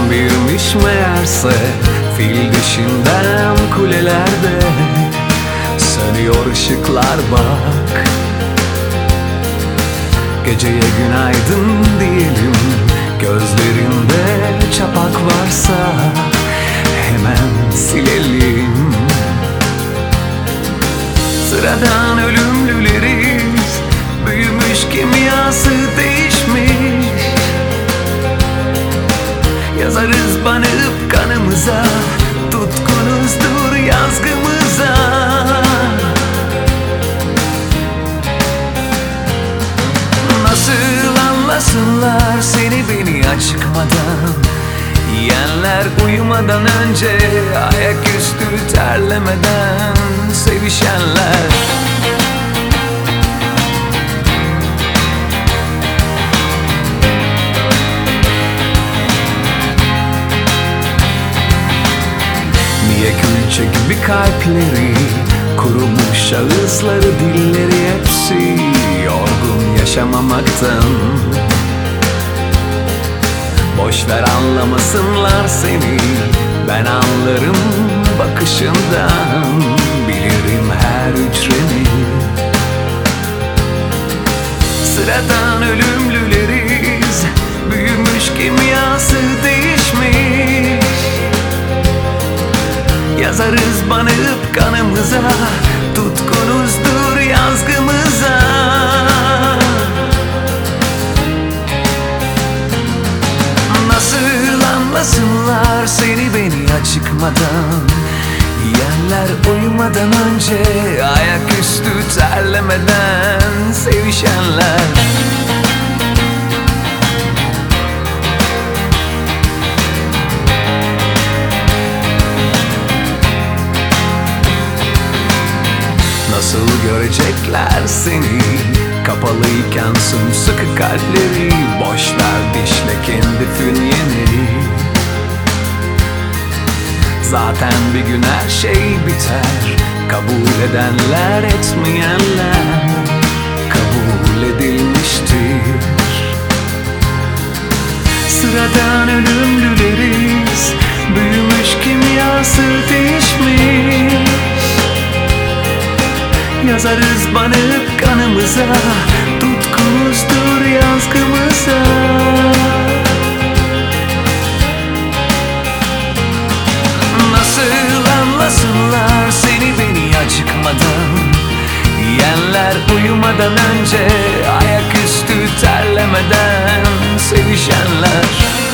birmiş meğerse, fil dişinden kulelerde sönüyor ışıklar bak. Geceye günaydın diyelim, gözlerinde çapak varsa hemen silelim. Sıradan ölümlüleriz, büyümüş kimyası değişmiş. Yazarız banıp kanımıza, tutkunuzdur yazgımıza. Nasıl anlasınlar seni beni acıkmadan, yiyenler uyumadan önce, ayaküstü terlemeden sevişenler. Niye külçe gibi kalpleri, kurumuş ağızları, dilleri hepsi yorgun yaşamamaktan. Boşver anlamasınlar seni, ben anlarım bakışından, bilirim her hücreni. Sıradan ölümlüleriz, büyümüş kimyası değişmiş. Yazarız banıp kanımıza, tutkunuzdur yazgımıza. Nasıl anlasınlar seni beni acıkmadan, yiyenler uyumadan önce, ayaküstü terlemeden sevişenler. Nasıl görecekler seni, kapalıyken sımsıkı kalpleri. Boşver dişle kendi fünyeni, zaten bir gün her şey biter. Kabul edenler etmeyenler kabul edilmiştir. Sıradan ölümlüleriz, büyümüş kimyası değişmiş. Yazarız banıp kanımıza, tutkunuzdur yazgımıza. Nasıl anlasınlar seni beni acıkmadan, yiyenler uyumadan önce, ayaküstü terlemeden sevişenler.